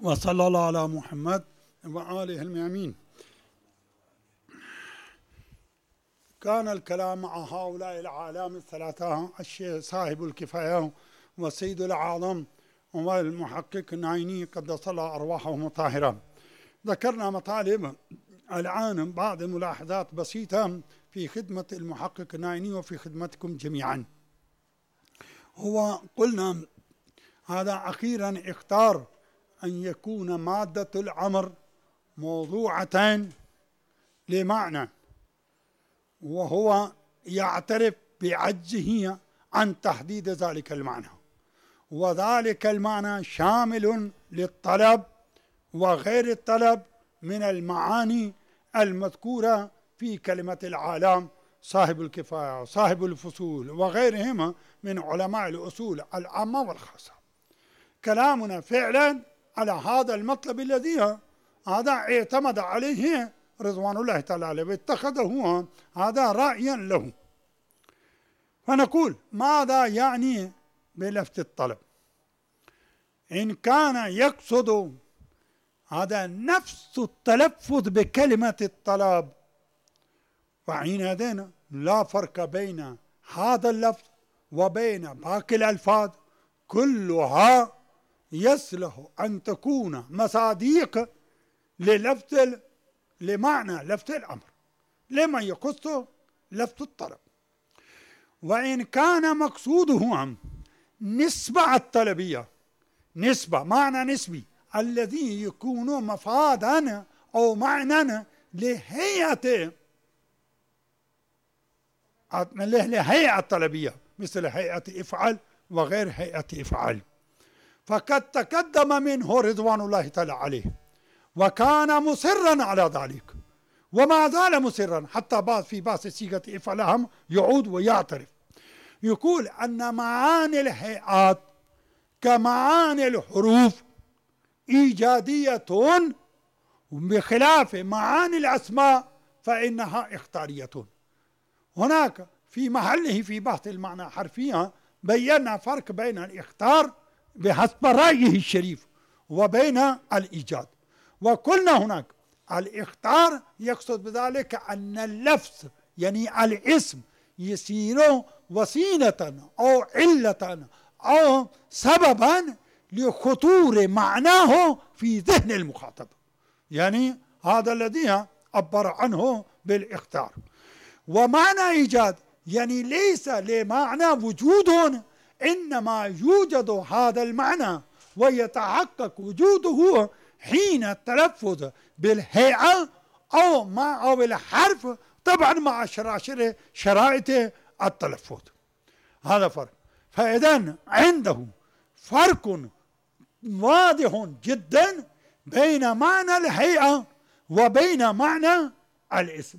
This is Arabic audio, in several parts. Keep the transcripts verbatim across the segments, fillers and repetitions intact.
وصلى الله على محمد وآله الميامين. كان الكلام مع هؤلاء العالم الثلاثة، الشيخ صاحب الكفاية وسيد الأعظم والمحقق النعيني قدس الله أرواحهم الطاهرة. ذكرنا مطالب، الآن بعض ملاحظات بسيطة في خدمة المحقق النعيني وفي خدمتكم جميعا. هو قلنا هذا أخيرا اختار أن يكون مادة الأمر موضوعتين لمعنى، وهو يعترف بعجزه عن تحديد ذلك المعنى، وذلك المعنى شامل للطلب وغير الطلب من المعاني المذكورة في كلمة العالم صاحب الكفاية صاحب الفصول وغيرهما من علماء الأصول العامة والخاصة. كلامنا فعلا على هذا المطلب الذي هذا اعتمد عليه رضوان الله تعالى عليه واتخذه هذا رأيا له. فنقول ماذا يعني بلفظ الطلب؟ إن كان يقصد هذا نفس التلفظ بكلمة الطلب، فحينئذ لا فرق بين هذا اللفظ وبين باقي الألفاظ، كلها يصلح أن تكون مصادق للفظ لمعنى لفظ الأمر لما يخص لفظ الطلب. وإن كان مقصوده نسبة الطلبية، نسبة معنى نسبي الذي يكون مفادا أو معنى لهيئة لهيئة الطلبية مثل هيئة إفعال وغير هيئة إفعال، فقد تقدم منه رضوان الله تعالى عليه وكان مصرا على ذلك وما زال مصرا حتى بعض في بعض صيغة إفعالهم يعود ويعترف، يقول أن معاني الهيئات كمعاني الحروف إيجادية بخلاف معاني الأسماء فإنها اختارية. هناك في محله في بحث المعنى حرفيا بينا فرق بين الاختار بحسب رأيه الشريف وبين الإيجاد، وقلنا هناك الاختار يقصد بذلك أن اللفظ يعني الاسم يصير وسيلة أو علة أو سببا لخطور معناه في ذهن المخاطب، يعني هذا الذي عبر عنه بالاختار. ومعنى إيجاد يعني ليس لمعنى وجود، إنما يوجد هذا المعنى ويتحقق وجوده حين التلفظ بالهيئة أو مع أو بالحرف، طبعا مع شرائط التلفظ. هذا فرق. فإذن عنده فرق واضح جدا بين معنى الهيئة وبين معنى الاسم.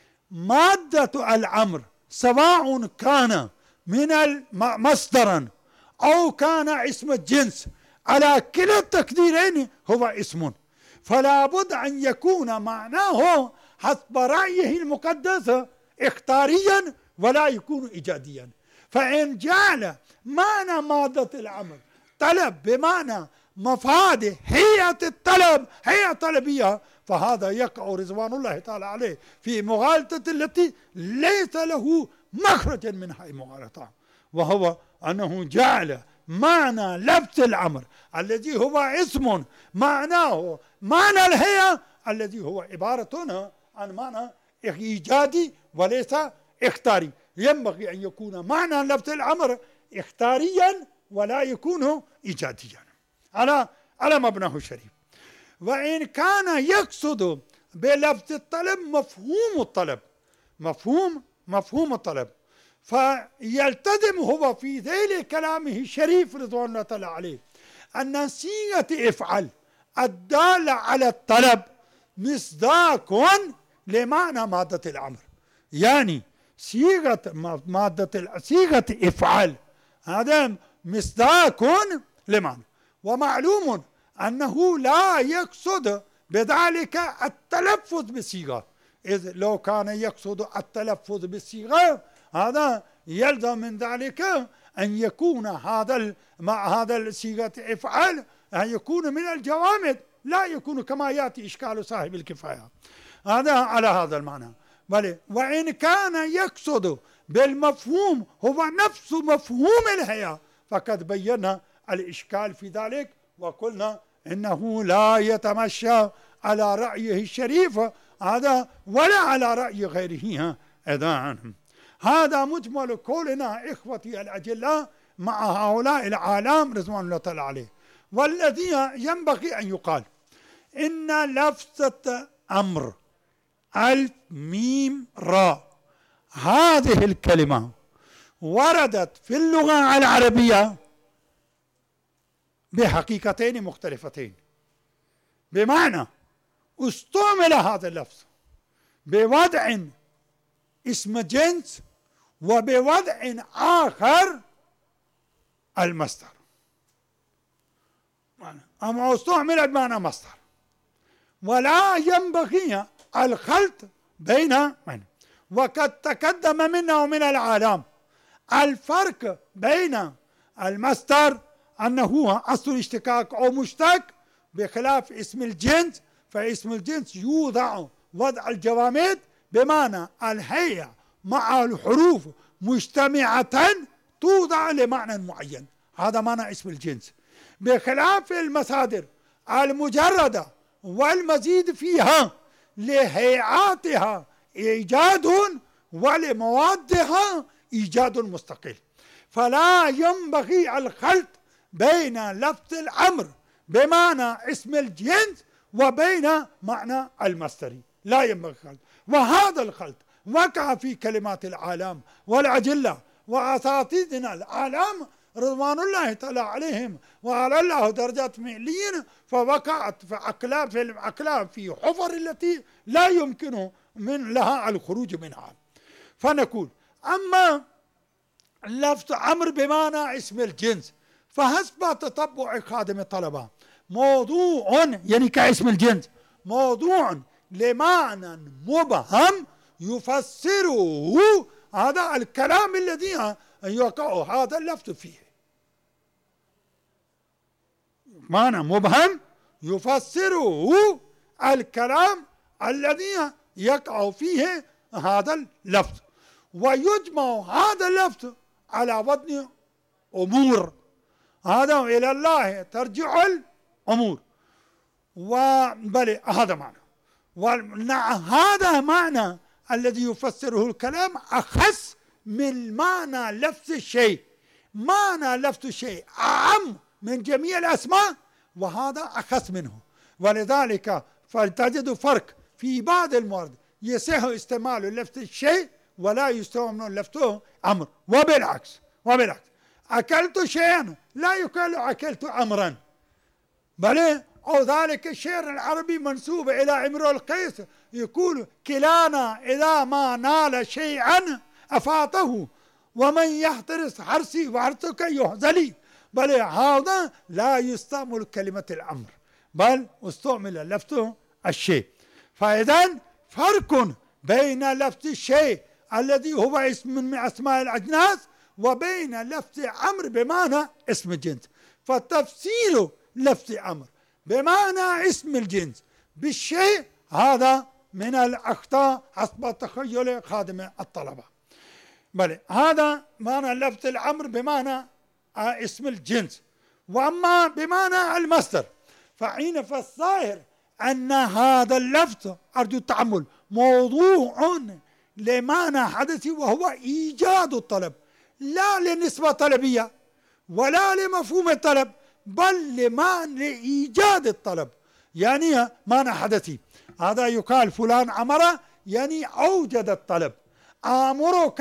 مادة الأمر سواء كان من مصدرا أو كان اسم الجنس على كلا التقديرين هو اسم، فلا بد أن يكون معناه حسب رأيه المقدس اختاريا ولا يكون إيجاديا. فإن جعل معنى مادة الأمر طلب بمعنى مفاد هيئة الطلب هيئة طلبية، فهذا يقع رضوان الله تعالى عليه في مغالطة التي ليس له مخرج من هذه المغالطة، وهو أنه جعل معنى لفظ الأمر الذي هو اسم معناه معنى الهيئة الذي هو عبارة عن معنى إيجادي وليس اختاري. ينبغي أن يكون معنى لفظ الأمر اختاريا ولا يكون إيجاديا على على مبناه الشريف. وإن كان يقصد بلفظ الطلب مفهوم الطلب مفهوم مفهوم الطلب فيلتزم هو في ذيل كلامه الشريف رضوان الله تعالى عليه أن صيغة افعل الدالة على الطلب مصداق لمعنى مادة الأمر، يعني صيغة مادة صيغة افعل هذا مصداق لمعنى. ومعلوم أنه لا يقصد بذلك التلفظ بالصيغة، إذ لو كان يقصد التلفظ بالصيغة هذا يلزم من ذلك أن يكون هذا مع هذا الصيغة افعل أن يكون من الجوامد لا يكون كما يأتي إشكال صاحب الكفاية. هذا على هذا المعنى. بل وإن كان يقصد بالمفهوم هو نفس مفهوم الهيئة فقد بينا الإشكال في ذلك وقلنا إنه لا يتمشى على رأيه الشريف هذا ولا على رأي غيره أيضا عنهم. هذا مجمل قولنا إخوتي الأجلاء مع هؤلاء العالم رضوان الله تعالى عليه. والذي ينبغي أن يقال إن لفظة أمر ألف ميم راء هذه الكلمة وردت في اللغة العربية بحقيقتين مختلفتين، بمعنى استعمل هذا اللفظ بوضع اسم جنس وبوضع آخر المصدر، أما استعمل بمعنى مصدر، ولا ينبغي الخلط بين من. وقد تقدم منا ومن العالم الفرق بين المصدر أنه هو أصل اشتقاق أو مشتق بخلاف اسم الجنس، فاسم الجنس يوضع وضع الجوامد بمعنى الهيئة مع الحروف مجتمعة توضع لمعنى معين، هذا معنى اسم الجنس، بخلاف المصادر المجردة والمزيد فيها لهيئاتها إيجاد ولموادها إيجاد مستقل. فلا ينبغي الخلط بين لفظ الأمر بمعنى اسم الجنس وبين معنى المصدري، لا ينبغي الخلط. وهذا الخلط وقع في كلمات العالم والأجلة وأساتذتنا العالم رضوان الله تعالى عليهم وعلى الله درجات معلين، فوقعت في أقلام في الأقلام في حفر التي لا يمكن من لها الخروج منها. فنقول أما لفظ أمر بمعنى اسم الجنس فحسب تطبع خادم الطلبة موضوع يعني كاسم الجنس موضوع لمعنى مبهم يفسره هذا الكلام الذي يقع هذا اللفظ فيه، معنى مبهم يفسره الكلام الذي يقع فيه هذا اللفظ، ويجمع هذا اللفظ على وزن أمور، هذا إلى الله ترجع الأمور، وبل هذا معنى. وهذا معنى الذي يفسره الكلام أخص من معنى لفظ الشيء، معنى لفظ الشيء أعم من جميع الأسماء وهذا أخص منه، ولذلك فتجد فرق في بعض الموارد يصح استعمال لفظ الشيء ولا يستعمل لفظه أمر، وبالعكس وبالعكس أكلت شيئا لا يقال أكلت أمرا، بل أو ذلك الشعر العربي منسوب إلى امرؤ القيس يقول كلانا إذا ما نال شيئا أفاته ومن يحترس حرسي وحرسك يهزلي، بل هذا لا يستعمل كلمة الأمر بل استعمل لفظ الشيء. فإذا فرق بين لفظ الشيء الذي هو اسم من أسماء الأجناس وبين لفظ أمر بمعنى اسم الجنس. فتفسير لفظ أمر بمعنى اسم الجنس بالشيء هذا من الأخطاء حسب تخيل خادم الطلبة. بل هذا معنى لفظ الأمر بمعنى اسم الجنس. وأما بمعنى المصدر فحين فالظاهر أن هذا اللفظ أرجو التأمل موضوع لمعنى حدث وهو إيجاد الطلب، لا لنسبة طلبية ولا لمفهوم الطلب بل لمعنى لإيجاد الطلب، يعني معنى حدثي. هذا يقال فلان أمر يعني أوجد الطلب، أمرك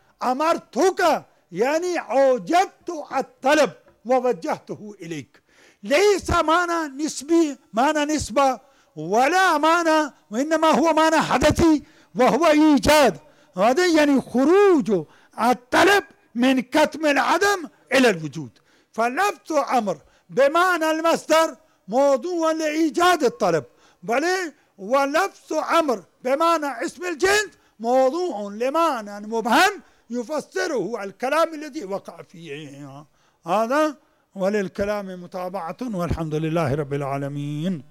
أمرتك يعني أوجدت الطلب ووجهته إليك، ليس معنى نسبي معنى نسبة ولا معنى، وإنما هو معنى حدثي وهو إيجاد. هذا يعني خروج الطلب من كتم العدم إلى الوجود. فلفظ أمر بمعنى المصدر موضوع لإيجاد الطلب، بل ولفظ أمر بمعنى اسم الجنس موضوع لمعنى مبهم يفسره الكلام الذي وقع فيه. هذا وللكلام متابعة، والحمد لله رب العالمين.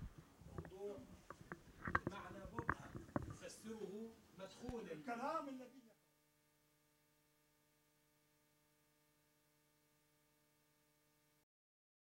معنى مبهم يفسره مدخول الكلام الذي